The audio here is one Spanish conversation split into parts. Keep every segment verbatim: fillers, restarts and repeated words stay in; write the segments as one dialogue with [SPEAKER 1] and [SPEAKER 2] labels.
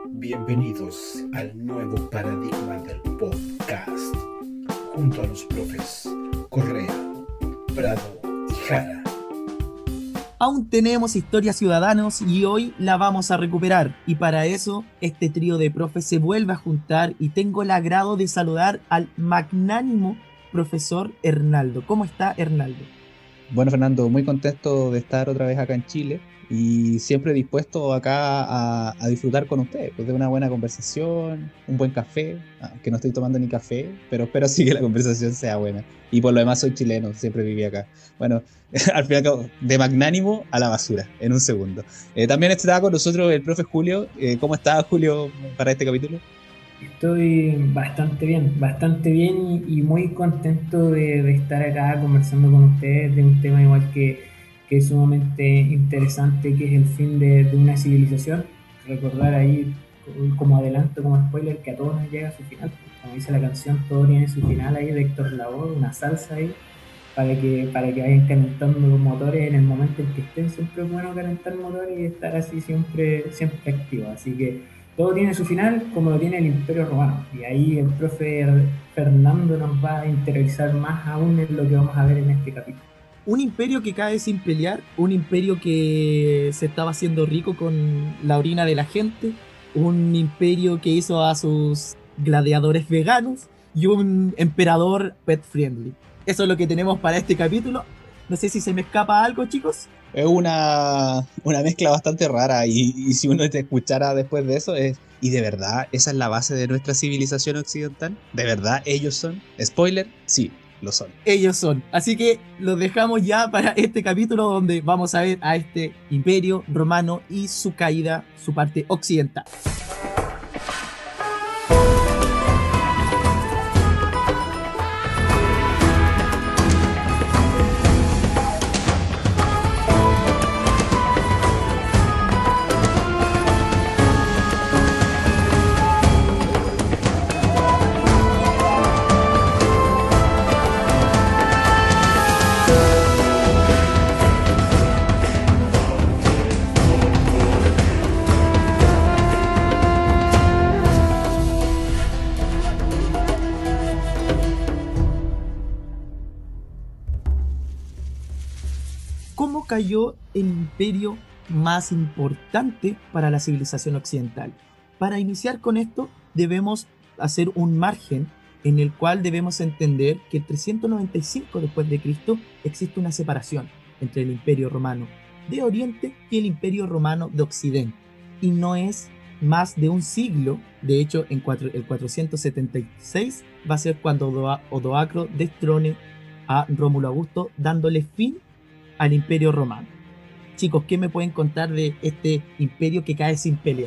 [SPEAKER 1] Bienvenidos al nuevo paradigma del podcast, junto a los profes Correa, Prado y Jara.
[SPEAKER 2] Aún tenemos Historia Ciudadanos y hoy la vamos a recuperar. Y para eso, este trío de profes se vuelve a juntar y tengo el agrado de saludar al magnánimo profesor Hernaldo. ¿Cómo está, Hernaldo?
[SPEAKER 3] Bueno, Fernando, muy contento de estar otra vez acá en Chile y siempre dispuesto acá a, a disfrutar con ustedes, pues de una buena conversación, un buen café, aunque no estoy tomando ni café, pero espero sí que la conversación sea buena. Y por lo demás soy chileno, siempre viví acá. Bueno, al fin y al cabo, de magnánimo a la basura, en un segundo. Eh, también está con nosotros el profe Julio. Eh, ¿Cómo está, Julio, para este capítulo?
[SPEAKER 4] Estoy bastante bien, bastante bien y, y muy contento de, de estar acá conversando con ustedes de un tema igual que, que es sumamente interesante, que es el fin de, de una civilización. Recordar ahí como adelanto, como spoiler, que a todos nos llega a su final. Como dice la canción, todo tiene su final ahí de Héctor Lavoe, una salsa ahí, para que, para que vayan calentando los motores en el momento en que estén. Siempre es bueno calentar motores y estar así siempre, siempre activo. Así que todo tiene su final, como lo tiene el Imperio Romano. Y ahí el profe Fernando nos va a interesar más aún en lo que vamos a ver en este capítulo.
[SPEAKER 2] Un imperio que cae sin pelear, un imperio que se estaba haciendo rico con la orina de la gente, un imperio que hizo a sus gladiadores veganos y un emperador pet friendly. Eso es lo que tenemos para este capítulo. No sé si se me escapa algo, chicos.
[SPEAKER 3] Es una, una mezcla bastante rara y, y si uno te escuchara después de eso es, ¿y de verdad esa es la base de nuestra civilización occidental? ¿De verdad ellos son? Spoiler, sí, lo son.
[SPEAKER 2] Ellos son. Así que los dejamos ya para este capítulo donde vamos a ver a este imperio romano y su caída, su parte occidental. ¿Cómo cayó el imperio más importante para la civilización occidental? Para iniciar con esto, debemos hacer un margen en el cual debemos entender que en trescientos noventa y cinco después de Cristo existe una separación entre el imperio romano de Oriente y el imperio romano de Occidente. Y no es más de un siglo. De hecho, en cuatro, el cuatrocientos setenta y seis va a ser cuando Odoacro destrone a Rómulo Augusto, dándole fin al Imperio Romano. Chicos, ¿qué me pueden contar de este imperio que cae sin pelear?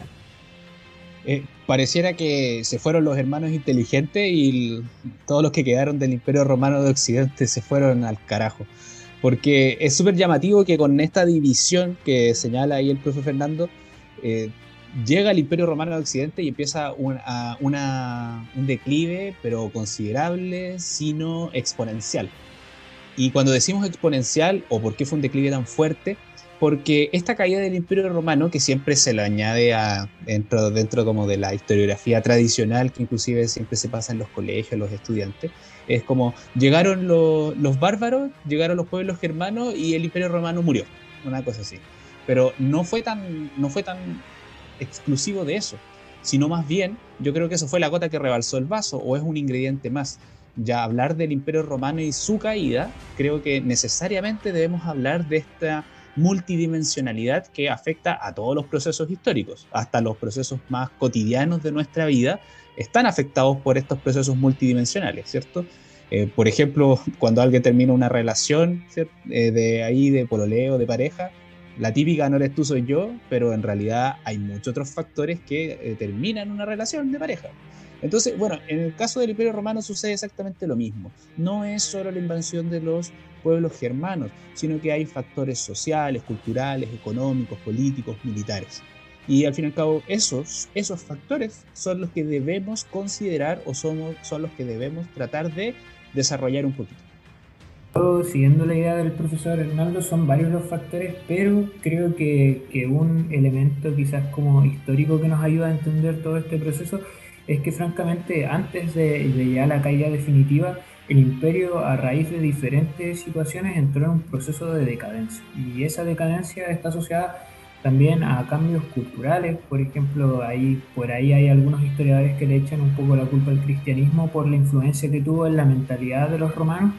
[SPEAKER 3] Eh, pareciera que se fueron los hermanos inteligentes y el, todos los que quedaron del Imperio Romano de Occidente se fueron al carajo. Porque es súper llamativo que con esta división que señala ahí el profe Fernando, eh, llega el Imperio Romano de Occidente y empieza un, a, una, un declive, pero considerable, sino exponencial. Y cuando decimos exponencial, o por qué fue un declive tan fuerte, porque esta caída del Imperio Romano, que siempre se lo añade a, dentro, dentro como de la historiografía tradicional, que inclusive siempre se pasa en los colegios, los estudiantes, es como llegaron lo, los bárbaros, llegaron los pueblos germanos y el Imperio Romano murió, una cosa así. Pero no fue tan, no fue tan exclusivo de eso, sino más bien, yo creo que eso fue la gota que rebalsó el vaso, o es un ingrediente más. Ya hablar del Imperio Romano y su caída, creo que necesariamente debemos hablar de esta multidimensionalidad que afecta a todos los procesos históricos, hasta los procesos más cotidianos de nuestra vida están afectados por estos procesos multidimensionales, ¿cierto? Eh, por ejemplo, cuando alguien termina una relación, eh, de ahí de pololeo, de pareja, la típica no eres tú, soy yo, pero en realidad hay muchos otros factores que eh, terminan una relación de pareja. Entonces, bueno, en el caso del Imperio Romano sucede exactamente lo mismo. No es solo la invasión de los pueblos germanos, sino que hay factores sociales, culturales, económicos, políticos, militares. Y al fin y al cabo, esos, esos factores son los que debemos considerar o somos, son los que debemos tratar de desarrollar un poquito.
[SPEAKER 4] Yo, siguiendo la idea del profesor Hernando, son varios los factores, pero creo que, que un elemento quizás como histórico que nos ayuda a entender todo este proceso es que francamente antes de, de ya la caída definitiva, el imperio a raíz de diferentes situaciones entró en un proceso de decadencia y esa decadencia está asociada también a cambios culturales. Por ejemplo, ahí, por ahí hay algunos historiadores que le echan un poco la culpa al cristianismo por la influencia que tuvo en la mentalidad de los romanos,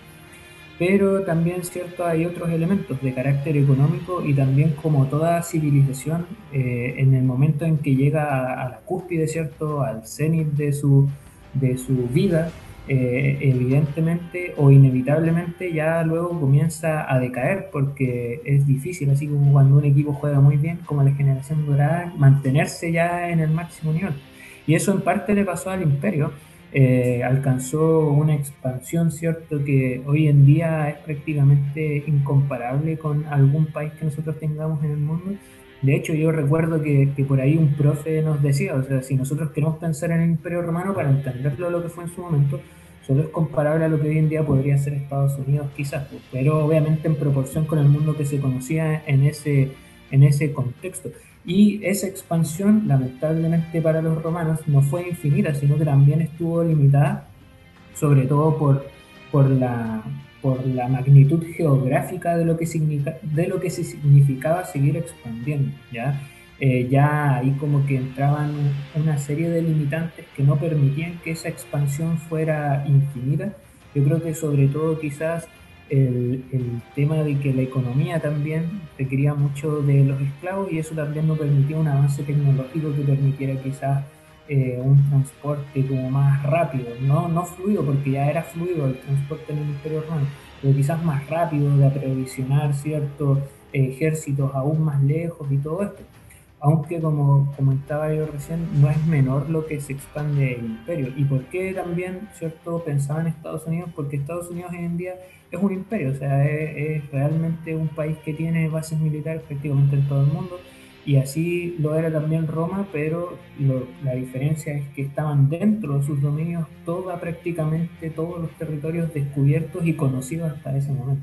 [SPEAKER 4] pero también, cierto, hay otros elementos de carácter económico y también como toda civilización, eh, en el momento en que llega a, a la cúspide, cierto, al cenit de su, de su vida, eh, evidentemente o inevitablemente ya luego comienza a decaer porque es difícil, así como cuando un equipo juega muy bien, como la generación dorada, mantenerse ya en el máximo nivel. Y eso en parte le pasó al imperio. Eh, alcanzó una expansión, ¿cierto?, que hoy en día es prácticamente incomparable con algún país que nosotros tengamos en el mundo. De hecho, yo recuerdo que, que por ahí un profe nos decía, o sea, si nosotros queremos pensar en el Imperio Romano para entenderlo lo que fue en su momento, solo es comparable a lo que hoy en día podría ser Estados Unidos quizás, pues, pero obviamente en proporción con el mundo que se conocía en ese, en ese contexto. Y esa expansión, lamentablemente para los romanos, no fue infinita, sino que también estuvo limitada, sobre todo por, por, la, por la magnitud geográfica de lo que, significa, de lo que se significaba seguir expandiendo, ¿ya? Eh, ya ahí como que entraban una serie de limitantes que no permitían que esa expansión fuera infinita. Yo creo que sobre todo quizás el, el tema de que la economía también requería mucho de los esclavos y eso también no permitía un avance tecnológico que permitiera quizás eh, un transporte como más rápido, no, no fluido, porque ya era fluido el transporte en el Imperio Romano, pero quizás más rápido de aprovisionar ciertos ejércitos aún más lejos y todo esto. Aunque como comentaba yo recién, no es menor lo que se expande el imperio. ¿Y por qué también, cierto, pensaba en Estados Unidos? Porque Estados Unidos hoy en día es un imperio, o sea, es, es realmente un país que tiene bases militares prácticamente en todo el mundo, y así lo era también Roma, pero lo, la diferencia es que estaban dentro de sus dominios toda, prácticamente todos los territorios descubiertos y conocidos hasta ese momento.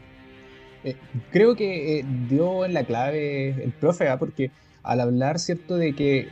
[SPEAKER 3] Eh, creo que eh, dio en la clave el profe, ¿ah? Porque al hablar, ¿cierto?, de que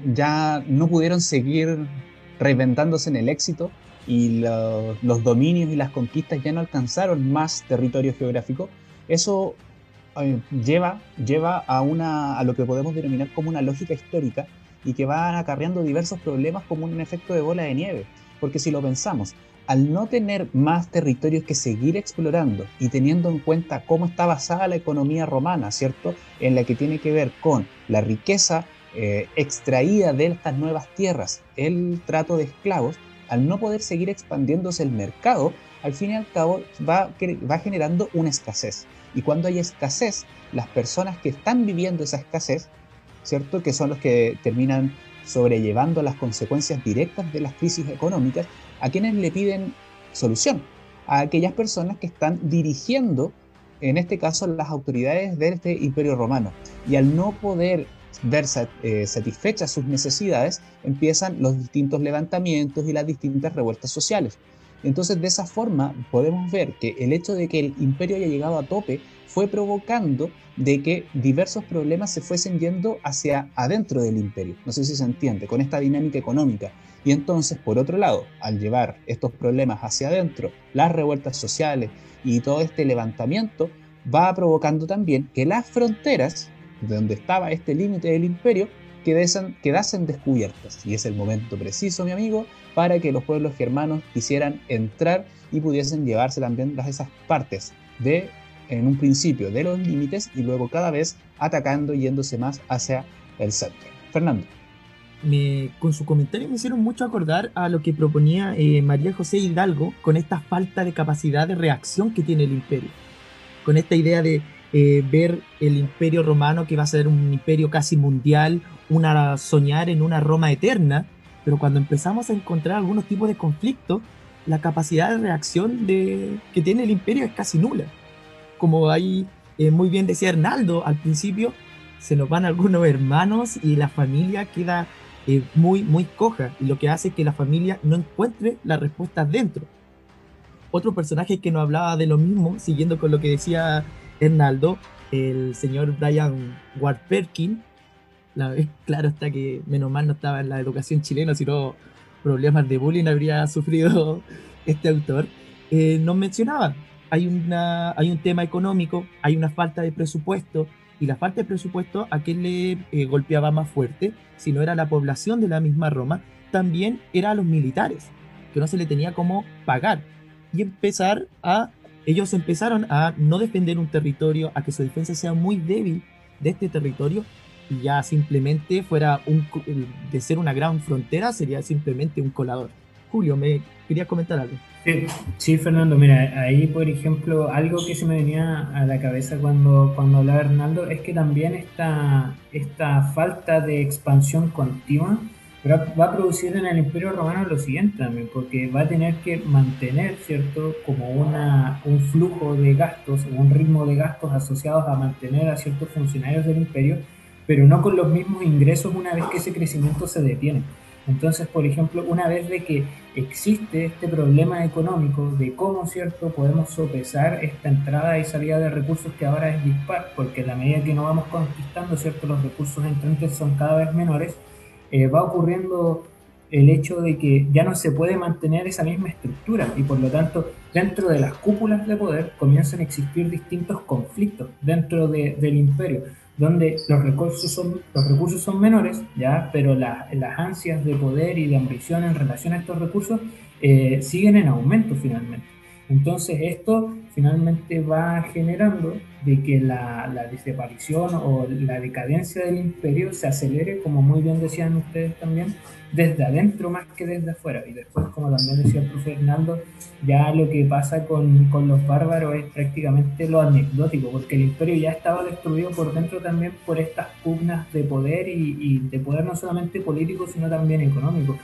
[SPEAKER 3] ya no pudieron seguir reinventándose en el éxito y lo- los dominios y las conquistas ya no alcanzaron más territorio geográfico, eso eh, lleva, lleva a, una, a lo que podemos denominar como una lógica histórica y que va acarreando diversos problemas como un efecto de bola de nieve. Porque si lo pensamos, al no tener más territorios que seguir explorando y teniendo en cuenta cómo está basada la economía romana, ¿cierto? En la que tiene que ver con la riqueza eh, extraída de estas nuevas tierras, el trato de esclavos, al no poder seguir expandiéndose el mercado, al fin y al cabo va, va generando una escasez. Y cuando hay escasez, las personas que están viviendo esa escasez, ¿cierto?, que son los que terminan sobrellevando las consecuencias directas de las crisis económicas, a quienes le piden solución, a aquellas personas que están dirigiendo, en este caso, las autoridades de este Imperio Romano. Y al no poder ver eh, satisfechas sus necesidades, empiezan los distintos levantamientos y las distintas revueltas sociales. Entonces, de esa forma, podemos ver que el hecho de que el imperio haya llegado a tope fue provocando de que diversos problemas se fuesen yendo hacia adentro del imperio. No sé si se entiende, con esta dinámica económica. Y entonces, por otro lado, al llevar estos problemas hacia adentro, las revueltas sociales y todo este levantamiento, va provocando también que las fronteras, de donde estaba este límite del imperio, quedasen, quedasen descubiertas. Y es el momento preciso, mi amigo, para que los pueblos germanos quisieran entrar y pudiesen llevarse también las, esas partes de, en un principio, de los límites y luego cada vez atacando, yéndose más hacia el centro. Fernando.
[SPEAKER 2] Me, con su comentario me hicieron mucho acordar a lo que proponía eh, María José Hidalgo con esta falta de capacidad de reacción que tiene el imperio. Con esta idea de eh, ver el imperio romano que va a ser un imperio casi mundial, una, soñar en una Roma eterna, pero cuando empezamos a encontrar algunos tipos de conflictos, la capacidad de reacción de, que tiene el imperio es casi nula. Como ahí eh, muy bien decía Hernaldo al principio, se nos van algunos hermanos y la familia queda eh, muy, muy coja, y lo que hace es que la familia no encuentre las respuestas dentro. Otro personaje que nos hablaba de lo mismo, siguiendo con lo que decía Hernaldo, el señor Brian Ward Perkin. La, claro está que menos mal no estaba en la educación chilena, sino problemas de bullying habría sufrido este autor. Eh, nos mencionaba, hay, una, hay un tema económico, hay una falta de presupuesto, y la falta de presupuesto, ¿a quién le eh, golpeaba más fuerte? Si no era la población de la misma Roma, también era a los militares, que no se le tenía cómo pagar. Y empezar a, ellos empezaron a no defender un territorio, a que su defensa sea muy débil de este territorio, y ya simplemente fuera un, de ser una gran frontera, sería simplemente un colador. Julio, me querías comentar algo.
[SPEAKER 4] Sí, sí, Fernando, mira, ahí por ejemplo, algo que se me venía a la cabeza cuando, cuando hablaba Hernaldo es que también esta, esta falta de expansión continua va a producir en el Imperio Romano lo siguiente también, porque va a tener que mantener, ¿cierto?, como una, un flujo de gastos, un ritmo de gastos asociados a mantener a ciertos funcionarios del imperio, pero no con los mismos ingresos una vez que ese crecimiento se detiene. Entonces, por ejemplo, una vez de que existe este problema económico de cómo, ¿cierto?, podemos sopesar esta entrada y salida de recursos que ahora es dispar, porque a la medida que nos vamos conquistando, ¿cierto?, los recursos entrantes son cada vez menores, eh, va ocurriendo el hecho de que ya no se puede mantener esa misma estructura y por lo tanto dentro de las cúpulas de poder comienzan a existir distintos conflictos dentro de, del imperio, donde los recursos son, los recursos son menores, ¿ya? Pero la, las ansias de poder y de ambición en relación a estos recursos eh, siguen en aumento finalmente. Entonces esto finalmente va generando de que la, la desaparición o la decadencia del imperio se acelere, como muy bien decían ustedes también, desde adentro más que desde afuera. Y después, como también decía el profe Hernando, ya lo que pasa con, con los bárbaros es prácticamente lo anecdótico, porque el imperio ya estaba destruido por dentro también por estas pugnas de poder y, y de poder no solamente político, sino también económico.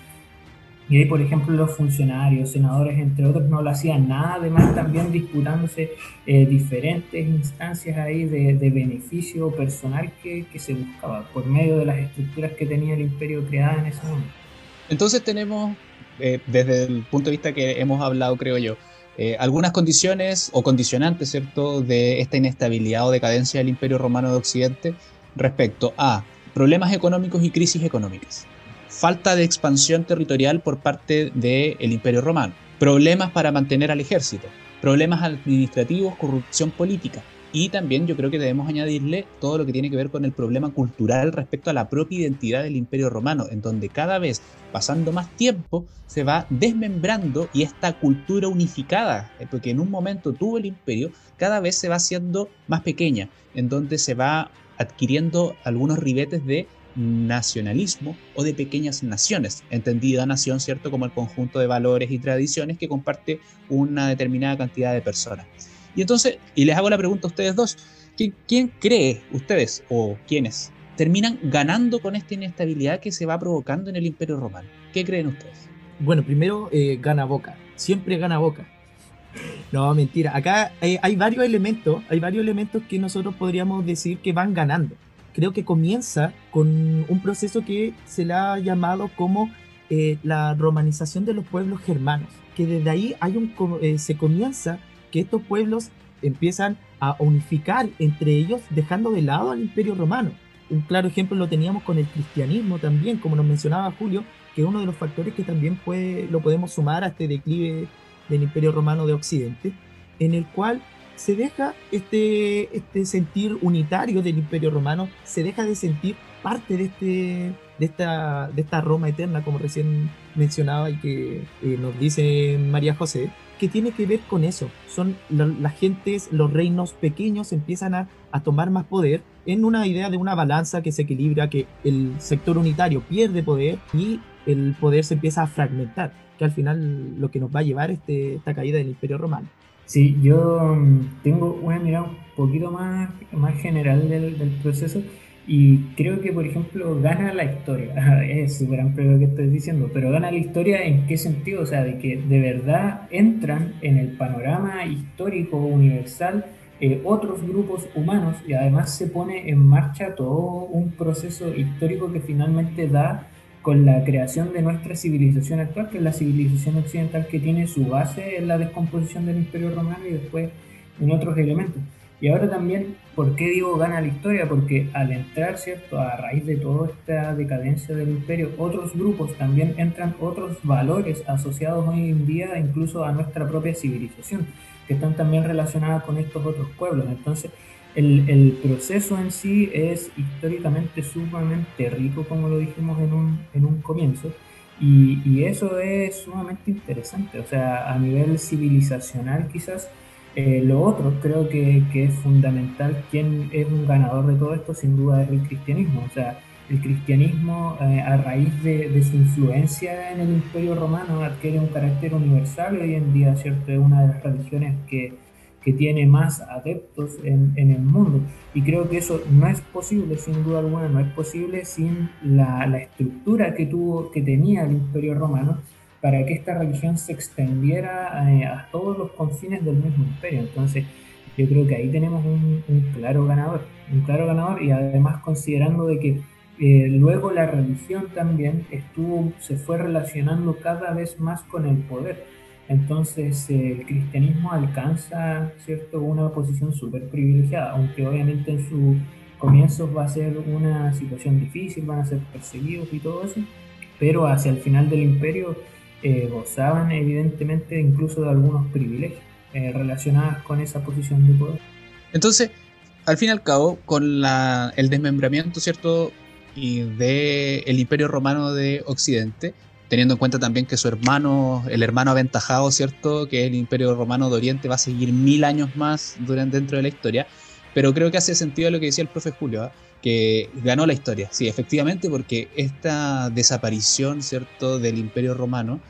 [SPEAKER 4] Y ahí, por ejemplo, los funcionarios, senadores, entre otros, no lo hacían nada, además también disputándose eh, diferentes instancias ahí de, de beneficio personal que, que se buscaba por medio de las estructuras que tenía el imperio creada en ese momento.
[SPEAKER 3] Entonces tenemos, eh, desde el punto de vista que hemos hablado, creo yo, eh, algunas condiciones o condicionantes, ¿cierto?, de esta inestabilidad o decadencia del Imperio Romano de Occidente respecto a problemas económicos y crisis económicas. Falta de expansión territorial por parte del Imperio Romano, problemas para mantener al ejército, problemas administrativos, corrupción política, y también yo creo que debemos añadirle todo lo que tiene que ver con el problema cultural respecto a la propia identidad del Imperio Romano, en donde cada vez, pasando más tiempo, se va desmembrando y esta cultura unificada, porque en un momento tuvo el imperio, cada vez se va haciendo más pequeña, en donde se va adquiriendo algunos ribetes de nacionalismo o de pequeñas naciones, entendida nación, ¿cierto?, como el conjunto de valores y tradiciones que comparte una determinada cantidad de personas. Y entonces, y les hago la pregunta a ustedes dos, ¿quién, quién cree, ustedes o quiénes, terminan ganando con esta inestabilidad que se va provocando en el Imperio Romano? ¿Qué creen ustedes?
[SPEAKER 2] Bueno, primero eh, gana Boca, siempre gana Boca. No, mentira, acá eh, hay varios elementos, hay varios elementos que nosotros podríamos decir que van ganando. Creo que comienza con un proceso que se le ha llamado como eh, la romanización de los pueblos germanos, que desde ahí hay un, eh, se comienza que estos pueblos empiezan a unificar entre ellos, dejando de lado al Imperio Romano. Un claro ejemplo lo teníamos con el cristianismo también, como nos mencionaba Julio, que es uno de los factores que también puede, lo podemos sumar a este declive del Imperio Romano de Occidente, en el cual se deja este, este sentir unitario del Imperio Romano, se deja de sentir parte de, este, de, esta, de esta Roma eterna, como recién mencionaba y que eh, nos dice María José, que tiene que ver con eso. Son la, las gentes, los reinos pequeños empiezan a, a tomar más poder en una idea de una balanza que se equilibra, que el sector unitario pierde poder y el poder se empieza a fragmentar, que al final lo que nos va a llevar este, esta caída del Imperio Romano.
[SPEAKER 4] Sí, yo tengo una mirada un poquito más, más general del, del proceso y creo que, por ejemplo, gana la historia. Es súper amplio lo que estoy diciendo, pero gana la historia ¿en qué sentido? O sea, de que de verdad entran en el panorama histórico universal eh, otros grupos humanos y además se pone en marcha todo un proceso histórico que finalmente da con la creación de nuestra civilización actual, que es la civilización occidental, que tiene su base en la descomposición del Imperio Romano y después en otros elementos. Y ahora también, ¿por qué digo gana la historia? Porque al entrar, ¿cierto?, a raíz de toda esta decadencia del imperio, otros grupos también entran otros valores asociados hoy en día incluso a nuestra propia civilización, que están también relacionadas con estos otros pueblos. Entonces, el, el proceso en sí es históricamente sumamente rico, como lo dijimos en un, en un comienzo, y, y eso es sumamente interesante. O sea, a nivel civilizacional quizás, eh, lo otro creo que, que es fundamental. Quien es un ganador de todo esto sin duda es el cristianismo. O sea, el cristianismo, eh, a raíz de, de su influencia en el Imperio Romano, adquiere un carácter universal y hoy en día, ¿cierto?, es una de las religiones que, que tiene más adeptos en, en el mundo. Y creo que eso no es posible, sin duda alguna, no es posible sin la, la estructura que tuvo, que tenía el Imperio Romano, para que esta religión se extendiera eh, a todos los confines del mismo imperio. Entonces, yo creo que ahí tenemos un, un claro ganador, un claro ganador, y además considerando de que eh, luego la religión también estuvo, se fue relacionando cada vez más con el poder. Entonces, eh, el cristianismo alcanza, ¿cierto?, una posición súper privilegiada, aunque obviamente en sus comienzos va a ser una situación difícil, van a ser perseguidos y todo eso, pero hacia el final del imperio eh, gozaban evidentemente incluso de algunos privilegios eh, relacionados con esa posición de poder.
[SPEAKER 3] Entonces, al fin y al cabo, con la, el desmembramiento, ¿cierto?, y de el Imperio Romano de Occidente, teniendo en cuenta también que su hermano, el hermano aventajado, ¿cierto?, que es el Imperio Romano de Oriente, va a seguir mil años más durante, dentro de la historia, pero creo que hace sentido lo que decía el profe Julio, ¿eh?, que ganó la historia, sí, efectivamente, porque esta desaparición, ¿cierto?, del Imperio Romano,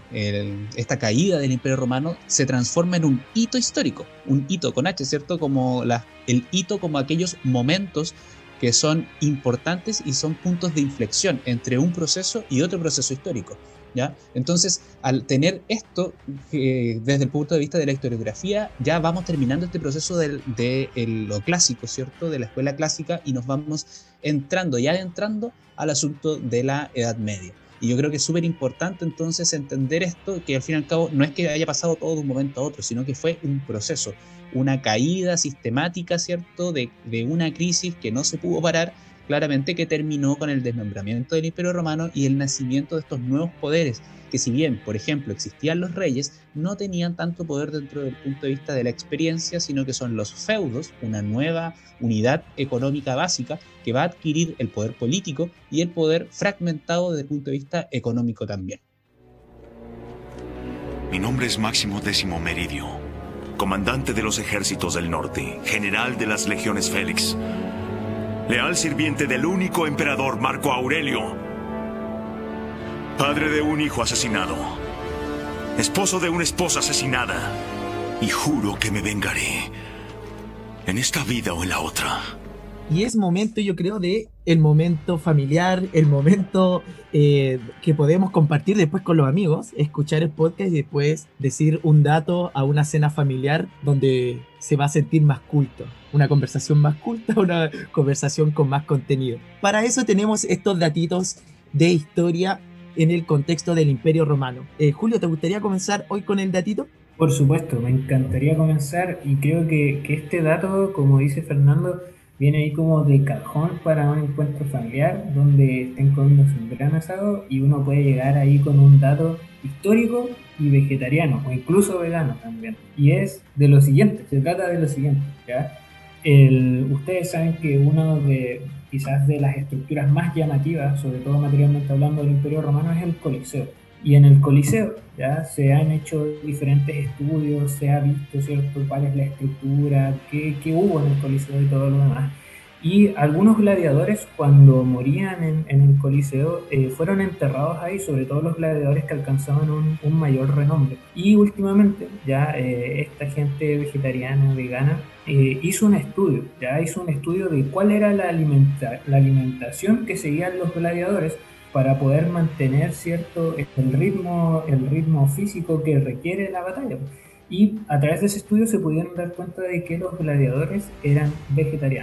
[SPEAKER 3] el, esta caída del Imperio Romano se transforma en un hito histórico, un hito con H, ¿cierto?, como la, el hito como aquellos momentos que son importantes y son puntos de inflexión entre un proceso y otro proceso histórico, ¿ya? Entonces, al tener esto, eh, desde el punto de vista de la historiografía, ya vamos terminando este proceso de, de, de lo clásico, ¿cierto?, de la escuela clásica, y nos vamos entrando y adentrando al asunto de la Edad Media. Y yo creo que es súper importante entonces entender esto, que al fin y al cabo no es que haya pasado todo de un momento a otro, sino que fue un proceso, una caída sistemática, ¿cierto?, de, de una crisis que no se pudo parar, claramente, que terminó con el desmembramiento del Imperio Romano y el nacimiento de estos nuevos poderes, que si bien, por ejemplo, existían los reyes, no tenían tanto poder dentro del punto de vista de la experiencia, sino que son los feudos, una nueva unidad económica básica que va a adquirir el poder político y el poder fragmentado desde el punto de vista económico también.
[SPEAKER 5] Mi nombre es Máximo Décimo Meridio, comandante de los ejércitos del norte, general de las legiones Félix, leal sirviente del único emperador Marco Aurelio, padre de un hijo asesinado, esposo de una esposa asesinada, y juro que me vengaré, en esta vida o en la otra.
[SPEAKER 2] Y es momento, yo creo, de el momento familiar, el momento eh, que podemos compartir después con los amigos, escuchar el podcast y después decir un dato a una cena familiar donde se va a sentir más culto. Una conversación más culta, una conversación con más contenido. Para eso tenemos estos datitos de historia en el contexto del Imperio Romano. Eh, Julio, ¿te gustaría comenzar hoy con el datito?
[SPEAKER 4] Por supuesto, me encantaría comenzar, y creo que, que este dato, como dice Fernando, viene ahí como de cajón para un encuentro familiar donde estén comiéndose un gran asado y uno puede llegar ahí con un dato histórico y vegetariano, o incluso vegano también. Y es de lo siguiente, se trata de lo siguiente, ¿ya? El, ustedes saben que una de, quizás de las estructuras más llamativas, sobre todo materialmente hablando, del Imperio Romano es el Coliseo. Y en el Coliseo ya se han hecho diferentes estudios, se ha visto, ¿cierto?, cuál es la estructura, qué, qué hubo en el Coliseo y todo lo demás. Y algunos gladiadores, cuando morían en, en el Coliseo, eh, fueron enterrados ahí, sobre todo los gladiadores que alcanzaban un, un mayor renombre. Y últimamente ya eh, esta gente vegetariana, vegana, eh, hizo un estudio, ya hizo un estudio de cuál era la, alimenta la alimentación que seguían los gladiadores para poder mantener, ¿cierto?, el ritmo, el ritmo físico que requiere la batalla. Y a través de ese estudio se pudieron dar cuenta de que los gladiadores eran vegetarianos.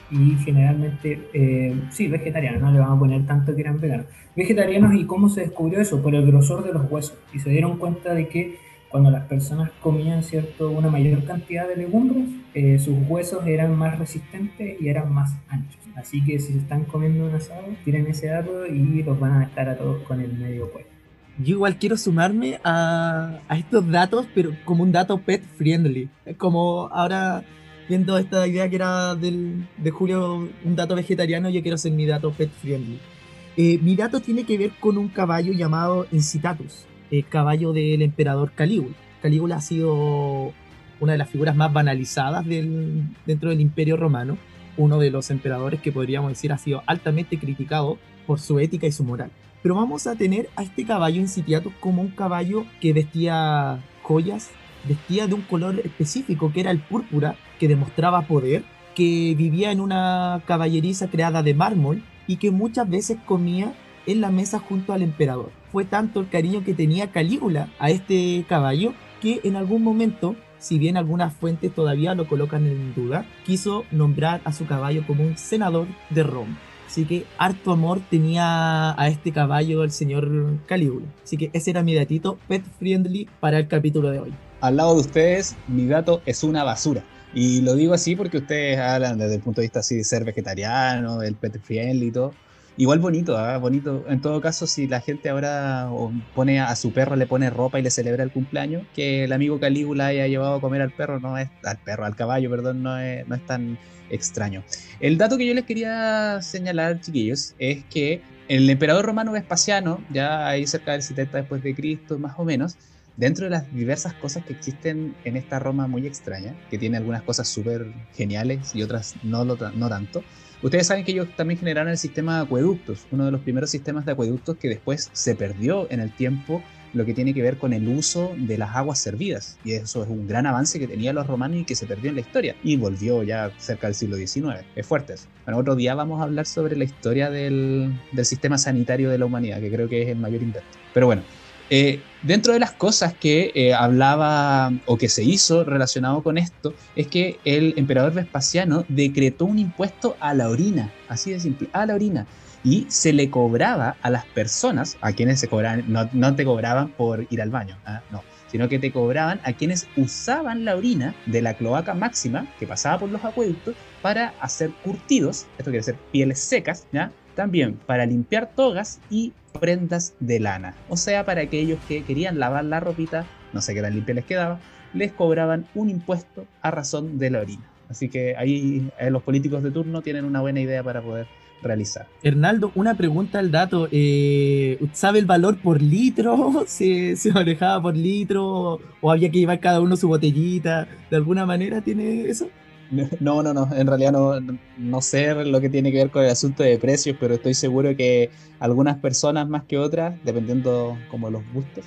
[SPEAKER 4] y generalmente, eh, sí, vegetarianos, no le vamos a poner tanto que eran veganos. Vegetarianos, ¿y cómo se descubrió eso? Por el grosor de los huesos. Y se dieron cuenta de que cuando las personas comían, ¿cierto?, una mayor cantidad de legumbres, eh, sus huesos eran más resistentes y eran más anchos. Así que si se están comiendo un asado, tiren ese dato y los van a dejar a todos con el medio cuello.
[SPEAKER 2] Yo igual quiero sumarme a, a estos datos, pero como un dato pet friendly. Como ahora, viendo esta idea que era del, de Julio, un dato vegetariano, yo quiero hacer mi dato pet friendly. Eh, mi dato tiene que ver con un caballo llamado Incitatus, el caballo del emperador Calígula. Calígula ha sido una de las figuras más banalizadas del, dentro del Imperio Romano, uno de los emperadores que podríamos decir ha sido altamente criticado por su ética y su moral. Pero vamos a tener a este caballo Incitatus como un caballo que vestía joyas, vestía de un color específico que era el púrpura, que demostraba poder, que vivía en una caballeriza creada de mármol y que muchas veces comía en la mesa junto al emperador. Fue tanto el cariño que tenía Calígula a este caballo que en algún momento, si bien algunas fuentes todavía lo colocan en duda, quiso nombrar a su caballo como un senador de Roma. Así que harto amor tenía a este caballo el señor Calígula. Así que ese era mi datito pet friendly para el capítulo de hoy.
[SPEAKER 3] Al lado de ustedes, mi dato es una basura. Y lo digo así porque ustedes hablan desde el punto de vista así de ser vegetariano, el pet friendly y todo. Igual bonito, ¿eh? Bonito. En todo caso, si la gente ahora pone a su perro, le pone ropa y le celebra el cumpleaños, que el amigo Calígula haya llevado a comer al perro, no es, al perro, al caballo, perdón, no es, no es tan extraño. El dato que yo les quería señalar, chiquillos, es que el emperador romano Vespasiano, ya ahí cerca del setenta después de Cristo, más o menos, dentro de las diversas cosas que existen en esta Roma muy extraña, que tiene algunas cosas súper geniales y otras no, lo, no tanto, ustedes saben que ellos también generaron el sistema de acueductos, uno de los primeros sistemas de acueductos que después se perdió en el tiempo, lo que tiene que ver con el uso de las aguas servidas, y eso es un gran avance que tenían los romanos y que se perdió en la historia y volvió ya cerca del siglo diecinueve. Es fuerte eso. Bueno, otro día vamos a hablar sobre la historia del, del sistema sanitario de la humanidad, que creo que es el mayor invento. Pero bueno, Eh, dentro de las cosas que eh, hablaba o que se hizo relacionado con esto es que el emperador Vespasiano decretó un impuesto a la orina, así de simple, a la orina, y se le cobraba a las personas, a quienes se cobraban, no, no te cobraban por ir al baño, ¿eh? No, sino que te cobraban a quienes usaban la orina de la cloaca máxima que pasaba por los acueductos para hacer curtidos, esto quiere decir pieles secas, ¿ya? También para limpiar togas y prendas de lana. O sea, para aquellos que querían lavar la ropita, no sé qué tan limpia les quedaba, les cobraban un impuesto a razón de la orina. Así que ahí eh, los políticos de turno tienen una buena idea para poder realizar.
[SPEAKER 2] Hernaldo, una pregunta al dato. Eh, ¿Sabe el valor por litro? ¿Se, se manejaba por litro? ¿O había que llevar cada uno su botellita? ¿De alguna manera tiene eso?
[SPEAKER 3] No, no, no, en realidad no, no sé lo que tiene que ver con el asunto de precios, pero estoy seguro que algunas personas más que otras, dependiendo como los gustos,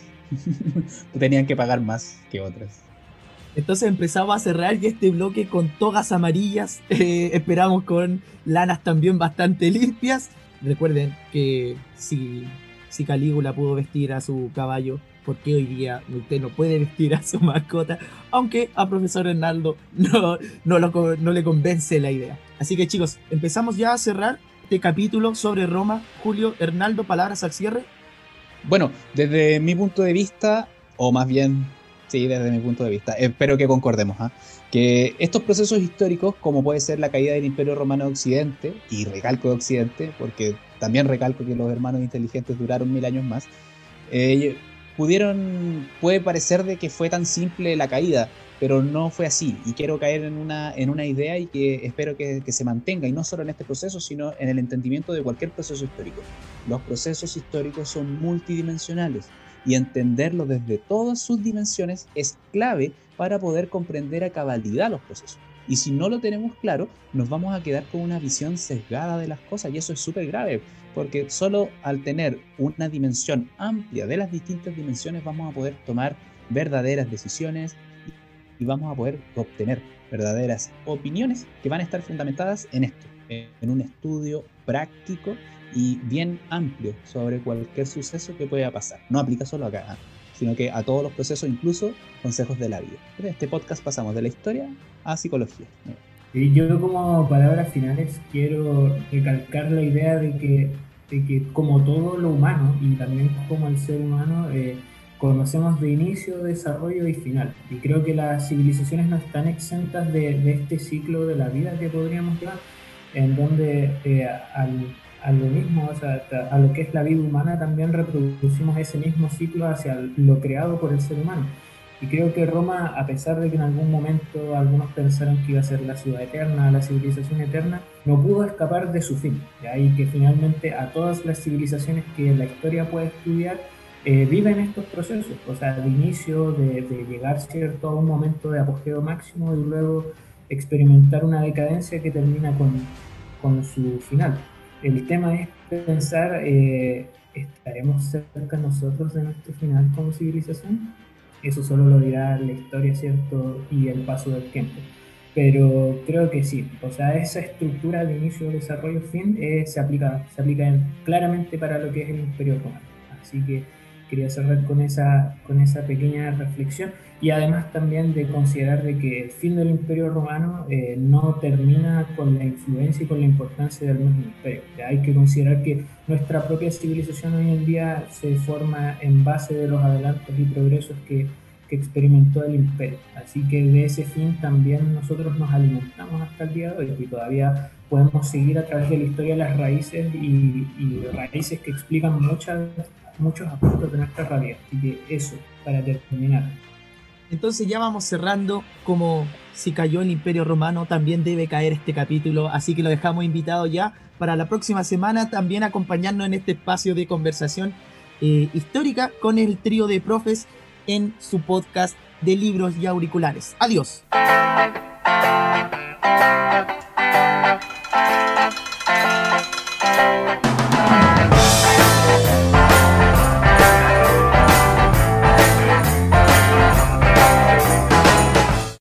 [SPEAKER 3] tenían que pagar más que otras.
[SPEAKER 2] Entonces empezamos a cerrar y este bloque con togas amarillas, eh, esperamos con lanas también bastante limpias. Recuerden que si, si Calígula pudo vestir a su caballo, ¿por qué hoy día usted no puede vestir a su mascota? Aunque a profesor Hernaldo no, no, lo, no le convence la idea. Así que chicos, empezamos ya a cerrar este capítulo sobre Roma. Julio, Hernaldo, palabras al cierre.
[SPEAKER 3] Bueno, desde mi punto de vista, o más bien, sí, desde mi punto de vista, espero que concordemos, ¿eh? Que estos procesos históricos, como puede ser la caída del Imperio Romano de Occidente, y recalco de Occidente, porque también recalco que los hermanos inteligentes duraron mil años más, eh, pudieron, puede parecer de que fue tan simple la caída, pero no fue así, y quiero caer en una, en una idea y que espero que, que se mantenga, y no solo en este proceso, sino en el entendimiento de cualquier proceso histórico. Los procesos históricos son multidimensionales, y entenderlos desde todas sus dimensiones es clave para poder comprender a cabalidad los procesos. Y si no lo tenemos claro, nos vamos a quedar con una visión sesgada de las cosas, y eso es súper grave, porque solo al tener una dimensión amplia de las distintas dimensiones vamos a poder tomar verdaderas decisiones y vamos a poder obtener verdaderas opiniones que van a estar fundamentadas en esto, en un estudio práctico y bien amplio sobre cualquier suceso que pueda pasar. No aplica solo acá, ¿eh? Sino que a todos los procesos, incluso consejos de la vida. En este podcast pasamos de la historia a psicología.
[SPEAKER 4] Y yo como palabras finales quiero recalcar la idea de que, de que como todo lo humano y también como el ser humano, eh, conocemos de inicio, desarrollo y final. Y creo que las civilizaciones no están exentas de, de este ciclo de la vida que podríamos llevar, en donde eh, al, a lo mismo, o sea, a lo que es la vida humana, también reproducimos ese mismo ciclo hacia lo creado por el ser humano. Y creo que Roma, a pesar de que en algún momento algunos pensaron que iba a ser la ciudad eterna, la civilización eterna, no pudo escapar de su fin. ¿Ya? Y que finalmente a todas las civilizaciones que la historia puede estudiar, eh, viven estos procesos, o sea, de inicio, de, de llegar cierto a un momento de apogeo máximo y luego experimentar una decadencia que termina con, con su final. El tema es pensar, eh, ¿estaremos cerca nosotros de nuestro final como civilización? Eso solo lo dirá la historia, ¿cierto? Y el paso del tiempo. Pero creo que sí, o sea, esa estructura de inicio, desarrollo, fin, eh, se aplica, se aplica en, claramente para lo que es el Imperio Romano. Así que quería cerrar con esa, con esa pequeña reflexión y además también de considerar de que el fin del Imperio Romano eh, no termina con la influencia y con la importancia del mismo imperio. Ya hay que considerar que nuestra propia civilización hoy en día se forma en base de los adelantos y progresos que, que experimentó el imperio. Así que de ese fin también nosotros nos alimentamos hasta el día de hoy y todavía podemos seguir a través de la historia las raíces y, y raíces que explican muchas muchos aspectos de nuestra realidad. Así que eso, para terminar.
[SPEAKER 2] Entonces ya vamos cerrando. Como si cayó el Imperio Romano, también debe caer este capítulo, así que lo dejamos invitado ya para la próxima semana también acompañarnos en este espacio de conversación eh, histórica con el trío de profes en su podcast de libros y auriculares. Adiós.